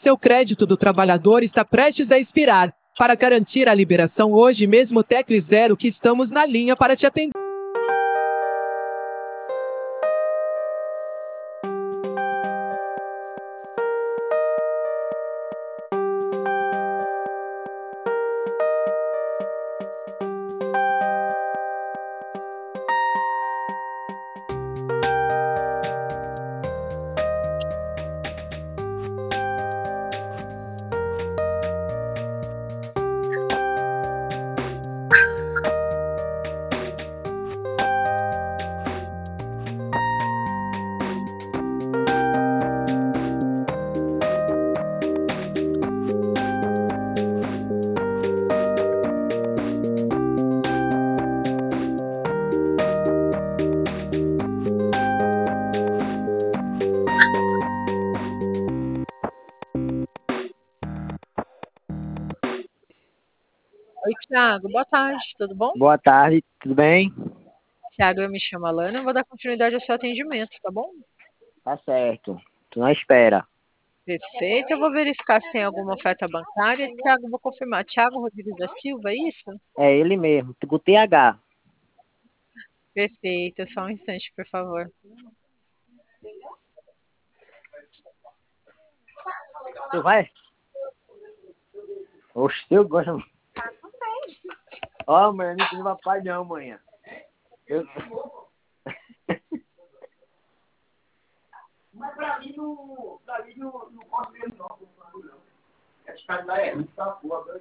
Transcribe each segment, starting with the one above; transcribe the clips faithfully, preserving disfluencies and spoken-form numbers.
Seu crédito do trabalhador está prestes a expirar. Para garantir a liberação hoje mesmo, tecle zero que estamos na linha para te atender. Oi, Thiago. Boa tarde, tudo bom? Boa tarde, tudo bem? Thiago, eu me chamo Alana, eu vou dar continuidade ao seu atendimento, tá bom? Tá certo. Tô na espera. Perfeito, eu vou verificar se tem alguma oferta bancária. Thiago, vou confirmar. Thiago Rodrigues da Silva, é isso? É ele mesmo, com T H. Perfeito, só um instante, por favor. Tu vai? Oxe, eu gosto. Ó, oh, mãe, não tem papai não, manhã. Eu... Mas pra mim não. Pra mim não, não pode mesmo não, não. Esse cara lá é muito da porra,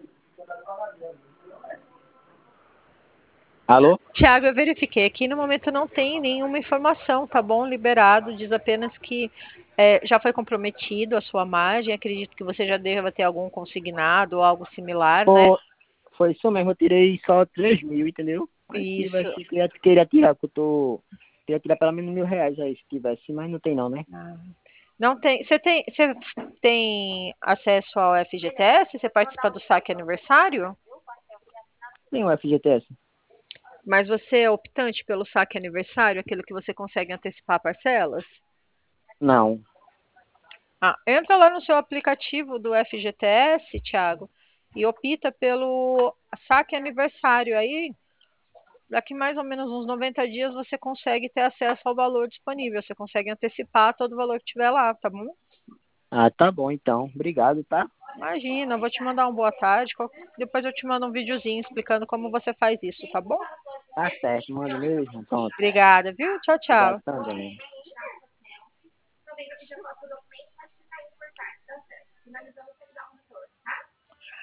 Alô? Thiago, eu verifiquei aqui, no momento não tem nenhuma informação, tá bom? Liberado, diz apenas que é, já foi comprometido a sua margem, acredito que você já deva ter algum consignado ou algo similar, né? Pô, foi isso mesmo, eu tirei só três mil, entendeu? Mas se Isso. tivesse, queria, queria tirar, porque eu tô. Queria tirar pelo menos mil reais aí, se tivesse, mas não tem não, né? Ah. Não tem. Você tem, você tem acesso ao F G T S? Você participa do saque aniversário? Tem o F G T S. Mas você é optante pelo saque aniversário, aquilo que você consegue antecipar parcelas? Não. Ah, entra lá no seu aplicativo do F G T S, Thiago, e opta pelo saque aniversário. Aí, daqui mais ou menos uns noventa dias, você consegue ter acesso ao valor disponível. Você consegue antecipar todo o valor que tiver lá, tá bom? Ah, tá bom então. Obrigado, tá? Imagina, eu vou te mandar um boa tarde. qual- Depois eu te mando um videozinho explicando como você faz isso, tá bom? Tá certo, manda mesmo. Pronto. Obrigada, viu? Tchau, Obrigado tchau. também.